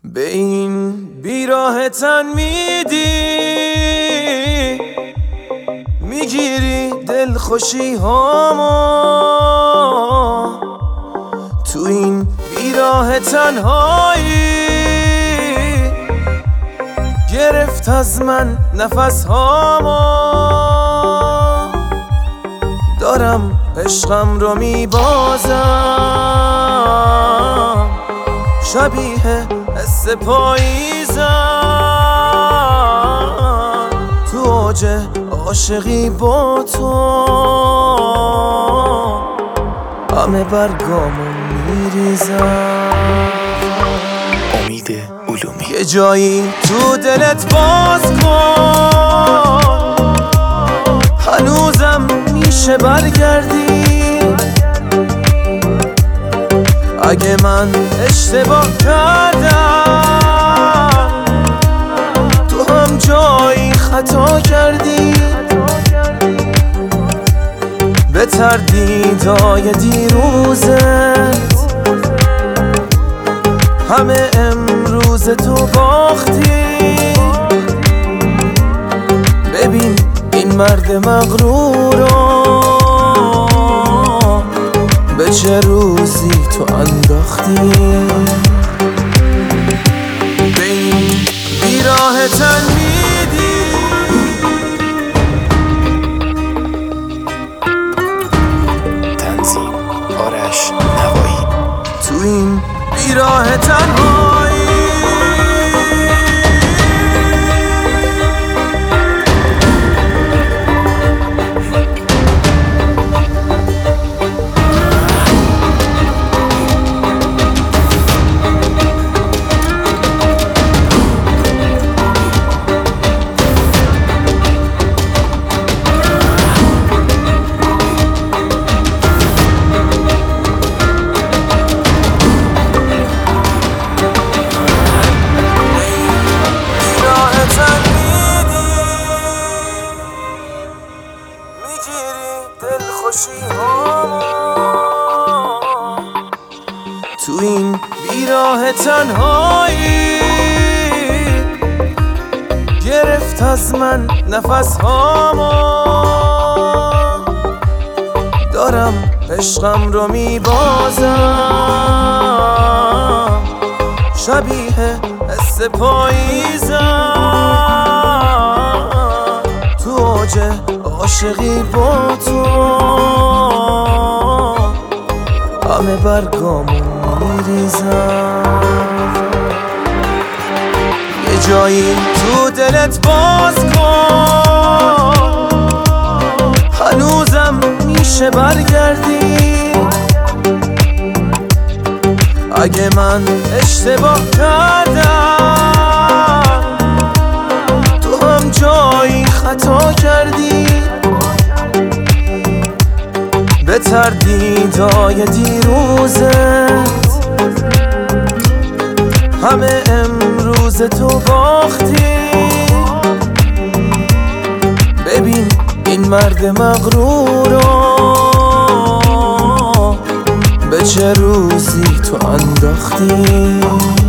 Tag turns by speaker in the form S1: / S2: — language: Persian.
S1: به این بیراه تن میگیری دلخوشی هامو، تو این بیراه تنهایی گرفت از من نفس هامو. دارم عشقم رو میبازم، شبیه حس پاییزم، تو اوج عاشقی با تو همه برگامو میریزم.
S2: امید علومی.
S1: یه جایی تو دلت باز کن، هنوزم میشه برگردی. اگه من اشتباه کردم، تو هم جایی خطا کردی. به تردیدای دیروزت همه امروز تو باختی. ببین این مرد مغرورو به چه روزی تو انداختی. به این بیراه تن میدی،
S2: تنظیم آرش نوایی.
S1: تو این بیراه تنهایی دلخوشی هامو، تو این بیراه تنهایی گرفت از من نفس هامو. دارم عشقم رو میبازم، شبیه حس پاییزم، تو اوج عاشقی با تو همه برگامو میریزم. یه جایی تو دلت باز کن، هنوزم میشه برگردی. اگه من اشتباه کردم، تو هم جایی خطا کردی. به تردیدای دیروزت همه امروز تو باختی. ببین این مرد مغرورو به چه روزی تو انداختی.